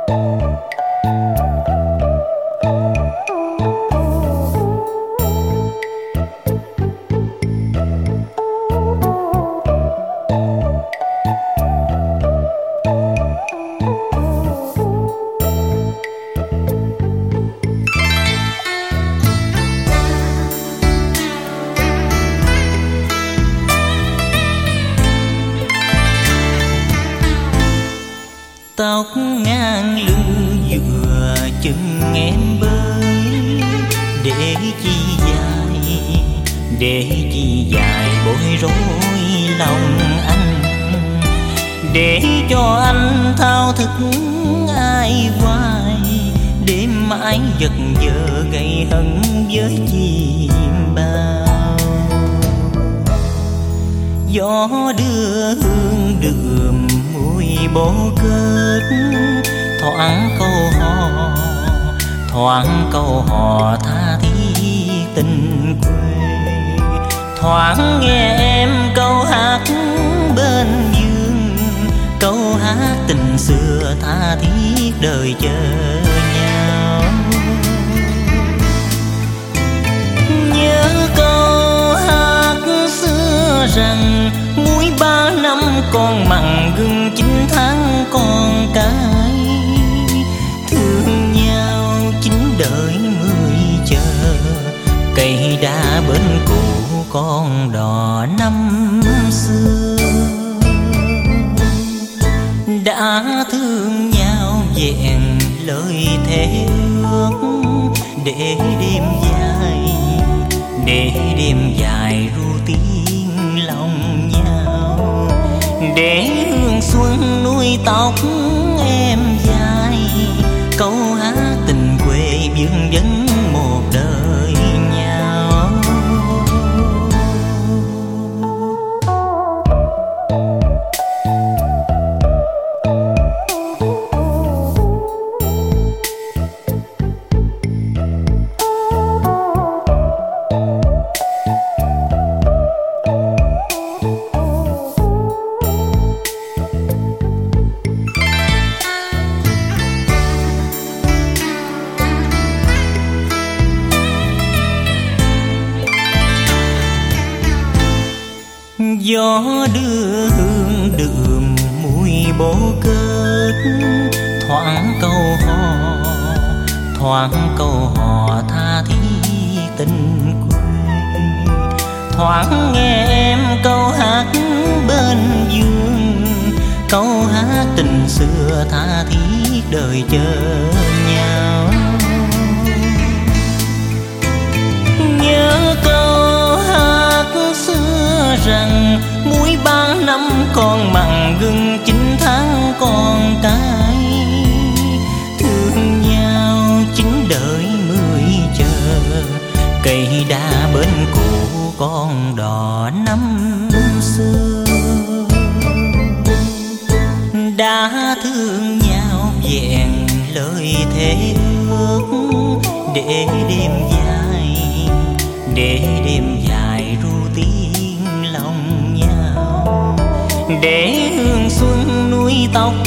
Tóc ngang lưng vừa chân em bơi, để chi dài bối rối lòng anh, để cho anh thao thức ai hoài, đêm mãi giật giờ gây hận với chim bao. Gió đưa hương đượm mùi bồ kết, thoáng câu hò tha thiết tình quê, thoáng nghe em câu hát bên dương, câu hát tình xưa tha thiết đời chờ nhau. Nhớ câu hát xưa rằng muối 3 năm con mặn gừng 9 tháng con cái, thương nhau 9 đời 10 chờ, cây đa bên cũ con đò năm xưa. Đã thương nhau vẹn lời thề ước, để đêm dài ru tiếng lòng nhau, để hương xuân nuôi tóc em dài, câu hát tình quê vương vấn một đời nhau. Gió đưa hương đượm mùi bồ kết, thoáng câu hò tha thiết tình quê, thoáng nghe em câu hát bên dương, câu hát tình xưa tha thiết đời chờ nhau. Nhớ câu hát xưa rằng muối 3 năm con mặn gừng 9 tháng con cái, thương nhau 9 đời 10 chờ, cây đa bên cũ con đò năm xưa. Đã thương nhau vẹn lời thề ước, để đêm dài ru tiếng lòng nhau, để hương xuân nuôi tóc